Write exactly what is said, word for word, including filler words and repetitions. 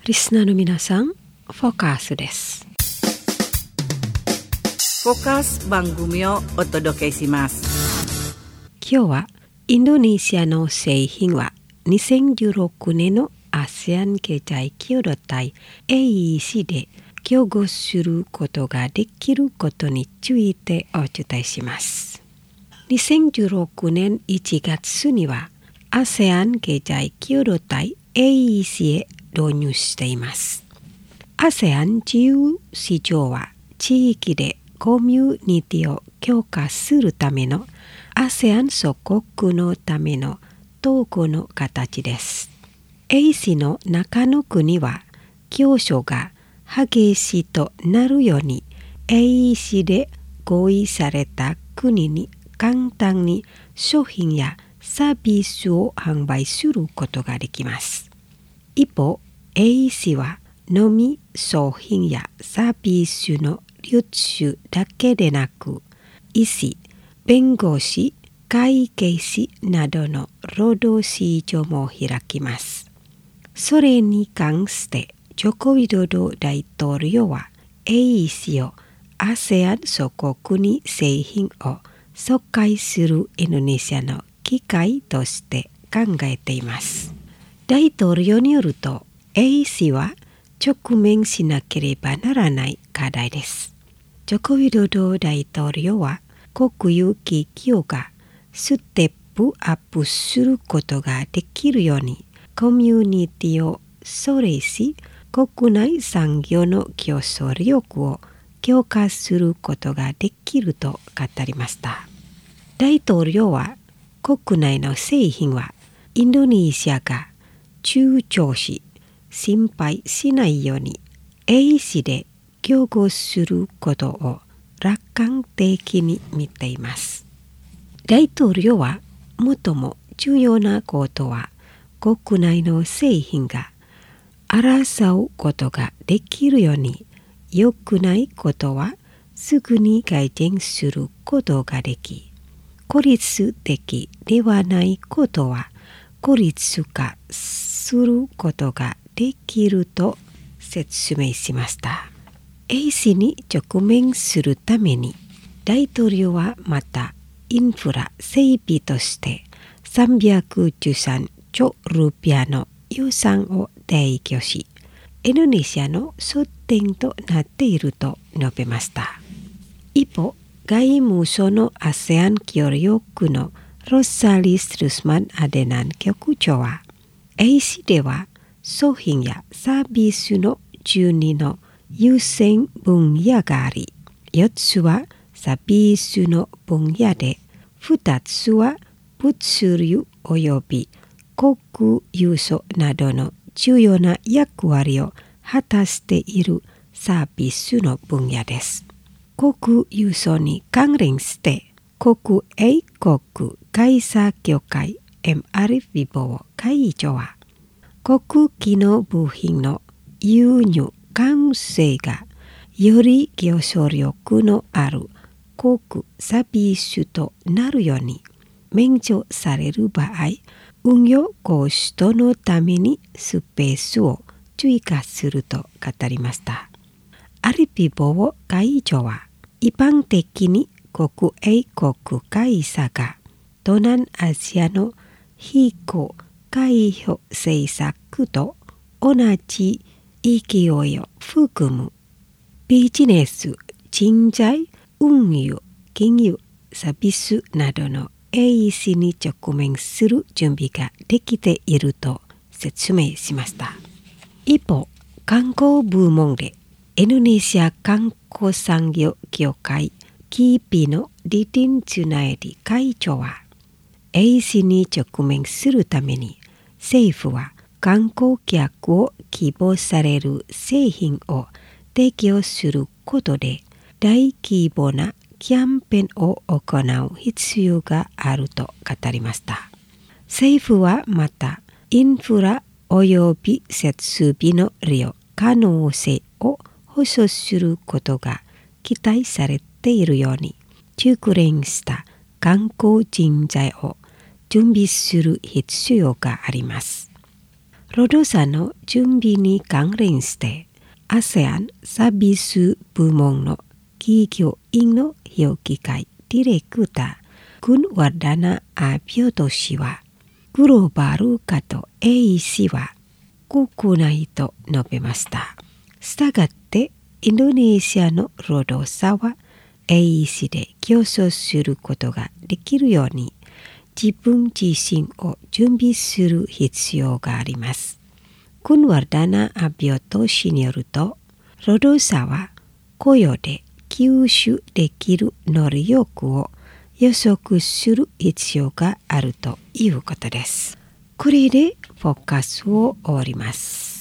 リスナーの皆さん、フォーカスです。 フォーカス番組をお届けします。 今日はインドネシアの製品はにせんじゅうろくねんの アセアン 経済協力体 エーイーシー で競合することができることについてお伝えします。にせんじゅうろくねんいちがつには アセアン 経済協力体 エーイーシー へ導入しています。アセアン 自由市場は地域でコミュニティを強化するための アセアン 諸国のための統合の形です。エーイーシー の中の国は競争が激しいとなるように エーイーシー で合意された国に簡単に商品やサービスを販売することができます。一方、エーイーシー はのみ商品やサービスの流通だけでなく、医師、弁護士、会計士などの労働市場も開きます。それに関してジョコウィドド大統領は エーイーシー を アセアン 諸国に製品を紹介するインドネシアの機会として考えています。大統領によると エーイーシー は直面しなければならない課題です。ジョコウィドド大統領は国有企業がステップアップすることができるようにコミュニティをそれし国内産業の競争力を強化することができると語りました。大統領は国内の製品はインドネシアが躊躇し心配しないように エーイーシー で競合することを楽観的に見ています。大統領は最も重要なことは国内の製品が争うことができるように良くないことはすぐに改善することができ、孤立的ではないことは孤立化することができると説明しました。エーイーシー に直面するために大統領はまたインフラ整備としてさんびゃくじゅうさんちょルピアの予算を提供し、インドネシアの争点となっていると述べました。一方、外務省の アセアン 協力のロサリス・ルスマン・アデナン局長は エーイーシー では商品やサービスのじゅうにの優先分野があり、よっつはサービスの分野で、ふたつは物流および航空輸送などの重要な役割を果たしているサービスの分野です。航空輸送に関連して国営航空会社協会 エムアールエフ ビボー会長は、航空機の部品の輸入関税がより競争力のある航空サービスとなるように免除される場合、運用コストのためにスペースを追加すると語りました。アリピボー会長は、一般的に国営航空会社が東南アジアの非公開票政策と同じ勢いを含むビジネス、人材、運輸、金融、サービスなどの エーイーシー に直面する準備ができていると説明しました。一方、観光部門でインドネシア観光産業協会キーピーのディティン・ジュナエディ会長は、エーイーシー に直面するために政府は観光客を希望される製品を提供することで大規模なキャンペーンを行う必要があると語りました。政府はまたインフラおよび設備の利用可能性を保障することが期待されているように、熟練した観光人材を準備する必要があります。 労働者の準備に関連して、アセアン サービス部門の企業員の評議会ディレクター、クンワルダナ・アビョト氏は、グローバル化と エーイーシー は酷ないと述べました。したがって、インドネシアの労働者は エーイーシー で競争することができるように、自分自身を準備する必要があります。クンワルダナ・アビョト氏によると、労働者は雇用で吸収できる能力を予測する必要があるということです。これでフォーカスを終わります。